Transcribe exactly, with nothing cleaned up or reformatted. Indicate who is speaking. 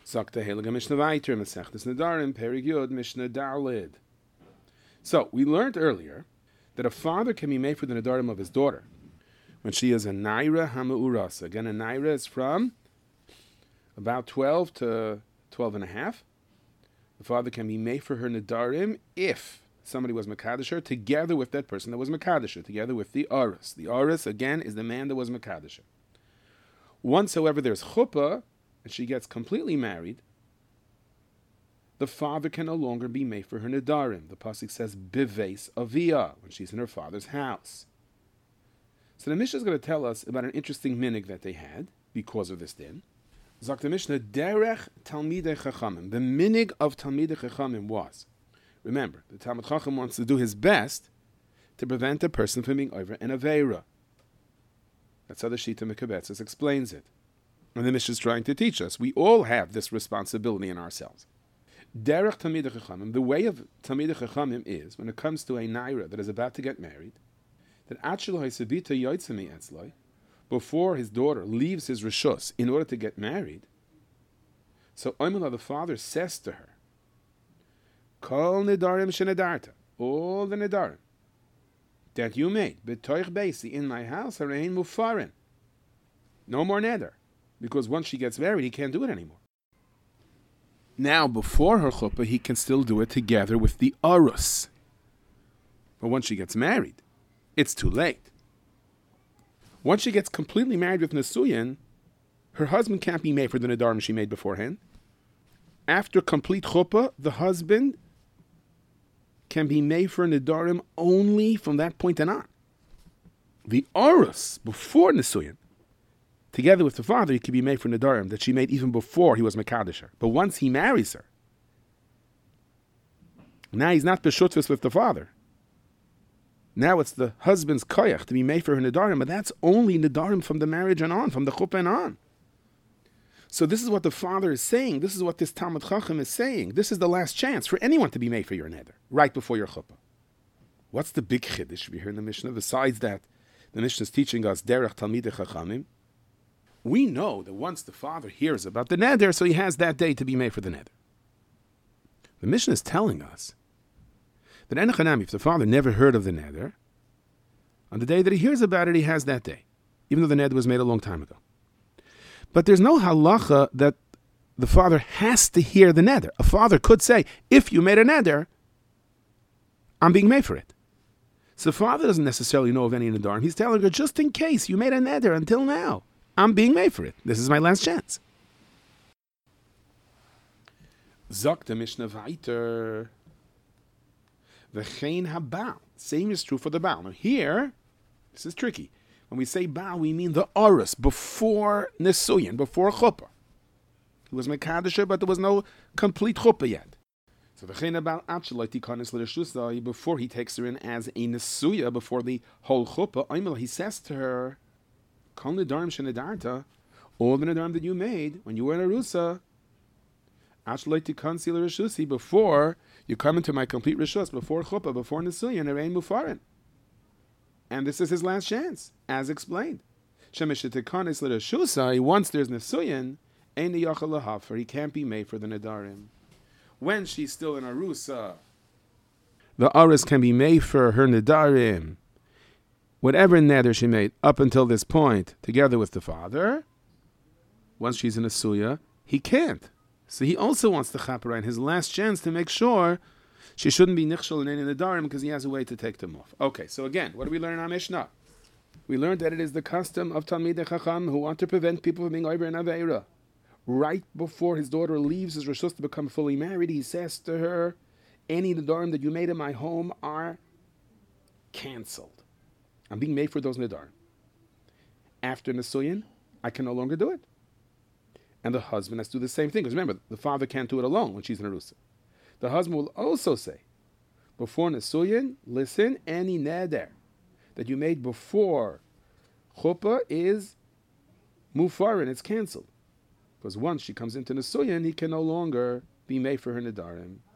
Speaker 1: Zakta Heliga Mishnah Vayter, Masechtas Nedarim, Perig Yud, Mishnah Dalid. So, we learned earlier that a father can be made for the Nedarim of his daughter when she is a Naira Hama'urasa. Again, a Naira is from about twelve to twelve and a half. The father can be made for her Nedarim if somebody was Makadisher, together with that person that was Makadisher, together with the Aris. The Aris, again, is the man that was Makadisher. Once, however, there's Chuppah, and she gets completely married, the father can no longer be made for her Nedarim. The pasuk says, Bives Aviyah, when she's in her father's house. So the Mishnah is going to tell us about an interesting minig that they had because of this din. Zok the Mishnah, Derech Talmidei Chachamim. The minig of Talmidei Chachamim was, remember, the Talmid Chacham wants to do his best to prevent a person from being over an Aveira. That's how the Shita Mekabetzes explains it. And the Mishnah is trying to teach us. We all have this responsibility in ourselves. Derech Talmidei Chachamim, the way of Talmidei Chachamim is, when it comes to a Naira that is about to get married, that Achelo Haisavita Yoitzemi Etzloi, before his daughter leaves his Rishus in order to get married, so Oimela, the father, says to her, Kol Nedarim Shenedarta, all the Nedarim that you made, B'toich Beisi, in my house, Harein Mufarin. No more Neder, because once she gets married, he can't do it anymore. Now, before her chuppah, he can still do it together with the Arus. But once she gets married, it's too late. Once she gets completely married with Nesuyin, her husband can't be made for the Nedarim she made beforehand. After complete chuppah, the husband can be made for Nedarim only from that point on. The Arus, before Nesuyin, together with the father, he can be made for Nedarim that she made even before he was Mekadisher. But once he marries her, now he's not Beshutvis with the father. Now it's the husband's koyach to be made for her Nedarim, but that's only Nedarim from the marriage and on, from the chuppah and on. So this is what the father is saying. This is what this Talmid Chacham is saying. This is the last chance for anyone to be made for your neder, right before your chuppah. What's the big chiddush we hear in the Mishnah? Besides that, the Mishnah is teaching us derech Talmidei Chachamim. We know that once the father hears about the neder, so he has that day to be made for the neder. The Mishnah is telling us that Enochanami, if the father never heard of the neder, on the day that he hears about it, he has that day, even though the neder was made a long time ago. But there's no halacha that the father has to hear the neder. A father could say, if you made a neder, I'm being made for it. So the father doesn't necessarily know of any nedarim. He's telling her, just in case you made a neder until now, I'm being made for it. This is my last chance. Zok the Mishnah weiter. V'chein habal. Same is true for the Baal. Now here, this is tricky. When we say Baal, we mean the Arus, before Nesuyin, before Chuppah. He was Mekadisher, but there was no complete Chuppah yet. So v'chein habal atcheloi tikanis l'reshusai, before he takes her in as a Nesuya, before the whole Chuppah, Oimel, he says to her, Kol nedarim shenedarta, all the nedarim that you made when you were in Arusa, atcheloi tikansi l'reshusi, before you come into my complete reshus, before Chuppah, before Nesuyin, Harein Mufarin. And this is his last chance, as explained. Once there's Nesuyin, Ein yachal lahafer, he can't be made for the Nedarim. When she's still in Arusa, the Aris can be made for her Nedarim, whatever neder she made up until this point, together with the father. Once she's in Nesuya, he can't. So he also wants the chaperah, his last chance to make sure she shouldn't be nichshel in any nedarim because he has a way to take them off. Okay, so again, what do we learn in our Mishnah? We learned that it is the custom of Talmidei Chacham who want to prevent people from being over in Aveira. Right before his daughter leaves his reshus to become fully married, he says to her, any nedarim that you made in my home are cancelled. I'm being made for those nedarim. After Nesuyin, I can no longer do it. And the husband has to do the same thing. Because remember, the father can't do it alone when she's in Arusa. The husband will also say, before Nesuyin, listen, any neder that you made before Chuppah is mufarin, it's cancelled. Because once she comes into Nesuyin, he can no longer be made for her nedarim.